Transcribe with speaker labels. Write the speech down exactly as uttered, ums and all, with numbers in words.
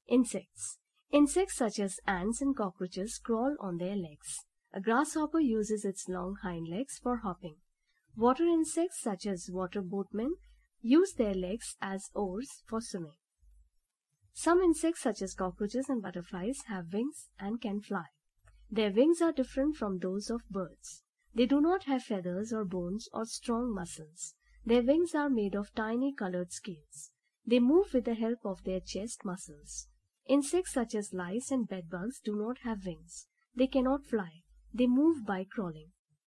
Speaker 1: Insects. Insects such as ants and cockroaches crawl on their legs. A grasshopper uses its long hind legs for hopping. Water insects such as water boatmen use their legs as oars for swimming. Some insects such as cockroaches and butterflies have wings and can fly. Their wings are different from those of birds. They do not have feathers or bones or strong muscles. Their wings are made of tiny colored scales. They move with the help of their chest muscles. Insects such as lice and bedbugs do not have wings. They cannot fly. They move by crawling.